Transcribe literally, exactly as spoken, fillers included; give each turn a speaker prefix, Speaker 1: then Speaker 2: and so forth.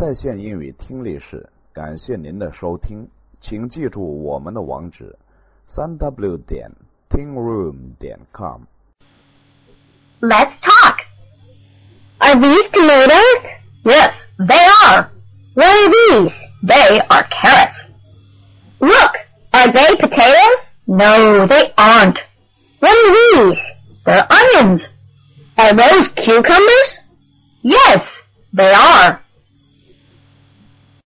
Speaker 1: 在线英语听力室，感谢您的收听，请记住我们的网址：三 w 点 tingroom 点 com。
Speaker 2: Let's talk. Are these tomatoes? Yes, they are. What are these? They are carrots. Look, are they potatoes? No, they aren't. What are these? They're onions. Are those cucumbers? Yes, they are.